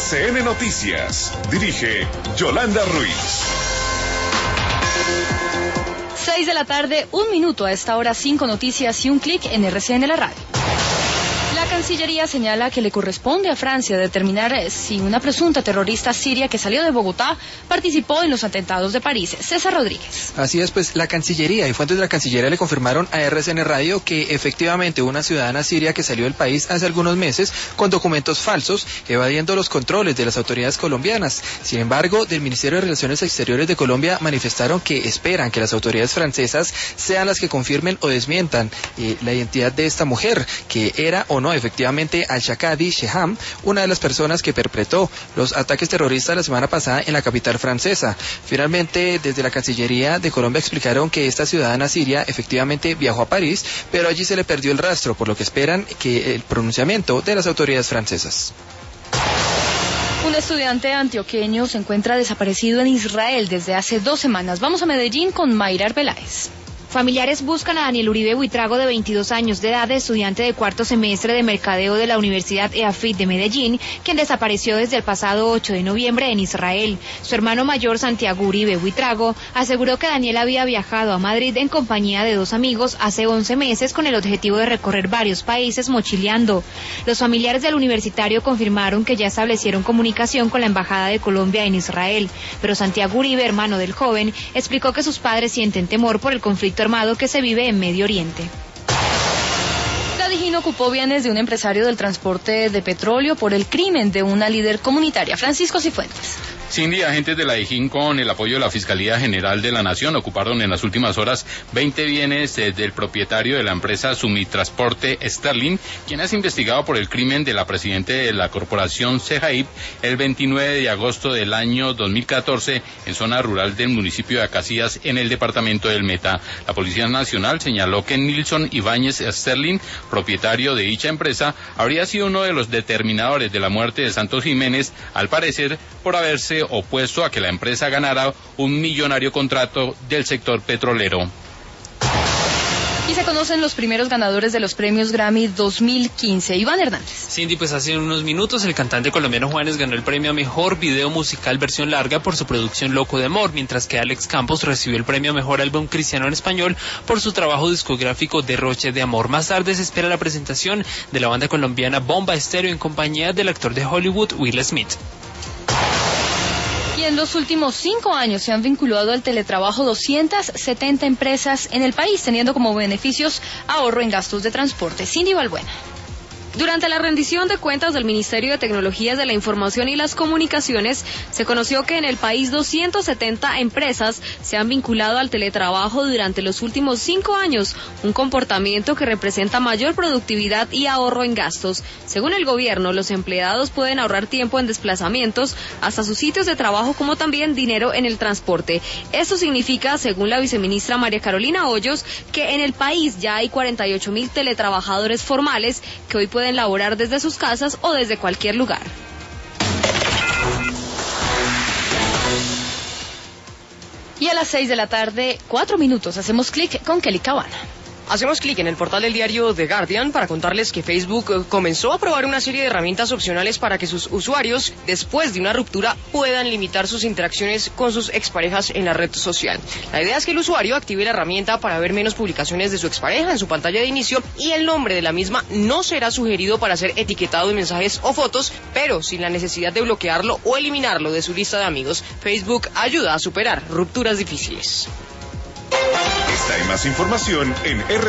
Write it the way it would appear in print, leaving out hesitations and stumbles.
RCN Noticias. Dirige Yolanda Ruiz. 6 de la tarde, 1 minuto. A esta hora, 5 noticias y un clic en RCN La Radio. La Cancillería señala que le corresponde a Francia determinar si una presunta terrorista siria que salió de Bogotá participó en los atentados de París. César Rodríguez. Así es, pues la Cancillería y fuentes de la Cancillería le confirmaron a RCN Radio que efectivamente una ciudadana siria que salió del país hace algunos meses con documentos falsos, evadiendo los controles de las autoridades colombianas. Sin embargo, del Ministerio de Relaciones Exteriores de Colombia manifestaron que esperan que las autoridades francesas sean las que confirmen o desmientan la identidad de esta mujer, que era o no efectivamente Al-Shakadi Sheham, una de las personas que perpetró los ataques terroristas la semana pasada en la capital francesa. Finalmente, desde la Cancillería de Colombia explicaron que esta ciudadana siria efectivamente viajó a París, pero allí se le perdió el rastro, por lo que esperan que el pronunciamiento de las autoridades francesas. Un estudiante antioqueño se encuentra desaparecido en Israel desde hace 2 semanas. Vamos a Medellín con Mayra Arbeláez. Familiares buscan a Daniel Uribe Buitrago, de 22 años de edad, estudiante de 4º semestre de Mercadeo de la Universidad EAFIT de Medellín, quien desapareció desde el pasado 8 de noviembre en Israel. Su hermano mayor, Santiago Uribe Buitrago, aseguró que Daniel había viajado a Madrid en compañía de 2 amigos hace 11 meses con el objetivo de recorrer varios países mochileando. Los familiares del universitario confirmaron que ya establecieron comunicación con la Embajada de Colombia en Israel, pero Santiago Uribe, hermano del joven, explicó que sus padres sienten temor por el conflicto armado que se vive en Medio Oriente. La Dijín ocupó bienes de un empresario del transporte de petróleo por el crimen de una líder comunitaria. Francisco Cifuentes. Cindy, agentes de la Dijín con el apoyo de la Fiscalía General de la Nación ocuparon en las últimas horas 20 bienes del propietario de la empresa Summitransporte Sterling, quien es investigado por el crimen de la presidenta de la corporación CEJAIP el 29 de agosto del año 2014 en zona rural del municipio de Acacías, en el departamento del Meta. La Policía Nacional señaló que Nilson Ibáñez Sterling, propietario de dicha empresa, habría sido uno de los determinadores de la muerte de Santos Jiménez, al parecer por haberse opuesto a que la empresa ganara un millonario contrato del sector petrolero. Y se conocen los primeros ganadores de los premios Grammy 2015. Iván Hernández. Cindy, pues hace unos minutos el cantante colombiano Juanes ganó el premio a Mejor Video Musical Versión Larga por su producción Loco de Amor, mientras que Alex Campos recibió el premio a Mejor Álbum Cristiano en Español por su trabajo discográfico Derroche de Amor. Más tarde se espera la presentación de la banda colombiana Bomba Estéreo en compañía del actor de Hollywood Will Smith. Y en los últimos 5 años se han vinculado al teletrabajo 270 empresas en el país, teniendo como beneficios ahorro en gastos de transporte. Cindy Balbuena. Durante la rendición de cuentas del Ministerio de Tecnologías de la Información y las Comunicaciones, se conoció que en el país 270 empresas se han vinculado al teletrabajo durante los últimos 5 años, un comportamiento que representa mayor productividad y ahorro en gastos. Según el gobierno, los empleados pueden ahorrar tiempo en desplazamientos hasta sus sitios de trabajo, como también dinero en el transporte. Esto significa, según la viceministra María Carolina Hoyos, que en el país ya hay 48.000 teletrabajadores formales que hoy pueden laborar desde sus casas o desde cualquier lugar. Y a las 6 de la tarde, 4 minutos, hacemos clic con Kelly Cabana. Hacemos clic en el portal del diario The Guardian para contarles que Facebook comenzó a probar una serie de herramientas opcionales para que sus usuarios, después de una ruptura, puedan limitar sus interacciones con sus exparejas en la red social. La idea es que el usuario active la herramienta para ver menos publicaciones de su expareja en su pantalla de inicio, y el nombre de la misma no será sugerido para ser etiquetado en mensajes o fotos, pero sin la necesidad de bloquearlo o eliminarlo de su lista de amigos. Facebook ayuda a superar rupturas difíciles. Esta y más información en